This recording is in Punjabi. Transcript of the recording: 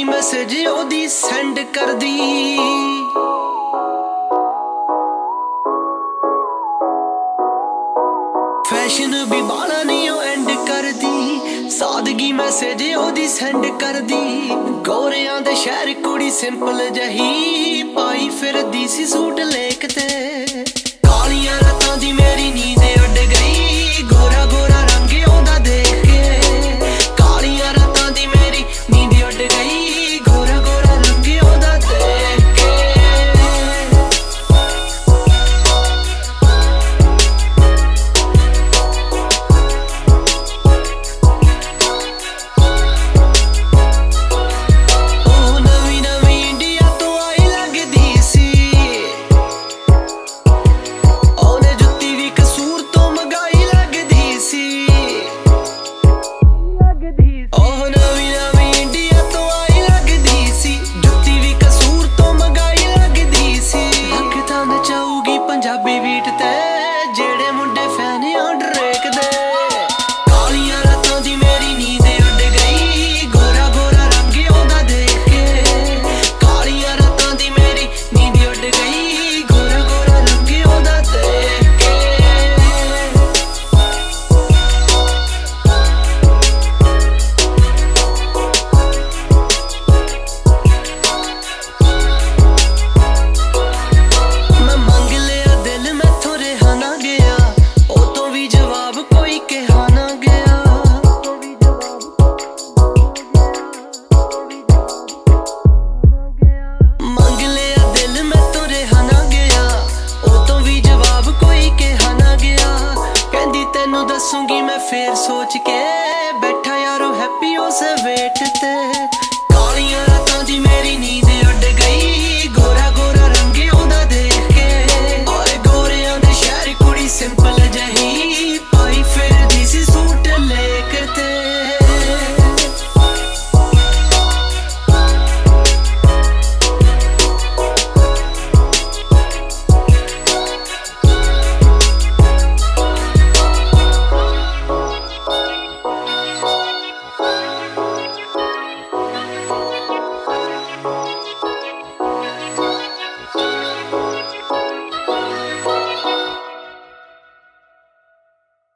ਮੈਸੇਜ ਉਹਦੀ ਸੈਂਡ ਕਰਦੀ। ਫੈਸ਼ਨ ਵੀ ਬਾਲਾ ਨਹੀਂ ਉਹ ਐਂਡ ਕਰਦੀ, ਸਾਦਗੀ ਮੈਸੇਜ ਉਹਦੀ ਸੈਂਡ ਕਰਦੀ। ਗੋਰਿਆਂ ਦੇ ਸ਼ਹਿਰ ਕੁੜੀ ਸਿੰਪਲ ਜਹੀ ਪਾਈ ਫਿਰਦੀ ਸੀ ਸੂਟ ਲੇਕ ਤੇ। ਕਾਲੀਆਂ ਰਾਤਾਂ ਦੀ ਮੇਰੀ ਨੀਂਦ ਉੱਡ ਗਈ, ਗੋਰਾ ਗੋਰਾ ਰੰਗ ਉਹਦਾ ਦੇਖ ਕੇ। ਕਾਲੀਆਂ ਰਾਤਾਂ ਦੀ ਮੇਰੀ ਨੀਂਦ ਉੱਡ ਗਈ, ਗੋਰਾ ਗੋਰਾ ਰੰਗ ਉਹਦਾ ਦੇਖ ਕੇ। ਉਹ ਨਵੀਂ ਨਵੀਂ ਇੰਡੀਆ ਤੋਂ ਆਈ ਲੱਗਦੀ ਸੀ, ਉਹਨੇ ਜੁੱਤੀ ਵੀ ਕਸੂਰ ਤੋਂ ਮੰਗਾਈ ਲੱਗਦੀ ਸੀ। ਉਹ ਨਵੀਂ ਨਵੀਂ ਇੰਡੀਆ ਤੋਂ ਆਈ ਲੱਗਦੀ ਸੀ, ਜੁੱਤੀ ਵੀ ਕਸੂਰ ਤੋਂ ਮੰਗਾਈ ਲੱਗਦੀ ਸੀ। ਲੱਗਦਾ ਨਚਾਊਗੀ ਪੰਜਾਬੀ ਬੀਟ ਤੇ ਜਿਹੜੇ ਮੁੰਡੇ ਫੈਨ ਆ ਡਰੇਕ ਦੇ। ਕਾਲੀਆਂ ਰਾਤਾਂ ਦੀ ਮੇਰੀ ਨੀਂਦ ਉੱਡ ਗਈ, ਗੋਰਾ ਗੋਰਾ ਰੰਗ ਉਹਦਾ ਦੇਖ ਕੇ। ਕਾਲੀਆਂ ਰਾਤਾਂ ਦੀ ਮੇਰੀ ਨੀਂਦ ਉੱਡ ਗਈ, ਗੋਰਾ ਗੋਰਾ ਰੰਗ ਉਹਦਾ ਦੇਖ ਕੇ। ਮੈਂ ਮੰਗ ਲਿਆ ਦਿਲ ਮੈਥੋਂ ਰਿਹਾ ਨਾ ਗਿਆ, ਉਹ ਤੋਂ ਵੀ ਜਵਾਬ ਕੋਈ ਕਿਹਾ ਨਾ ਗਿਆ। ਮੰਗ ਲਿਆ ਦਿਲ ਮੈਥੋਂ ਰਿਹਾ ਨਾ ਗਿਆ, ਉਹ ਤੋਂ ਵੀ ਜਵਾਬ ਕੋਈ ਕਿਹਾ ਨਾ ਗਿਆ। ਕਹਿੰਦੀ ਤੈਨੂੰ ਦੱਸੂਗੀ ਮੈਂ ਫੇਰ ਸੋਚ ਕੇ, ਬੈਠਾ ਯਾਰੋ ਹੈਪੀ ਉਸ ਵੇਟ ਤੇ।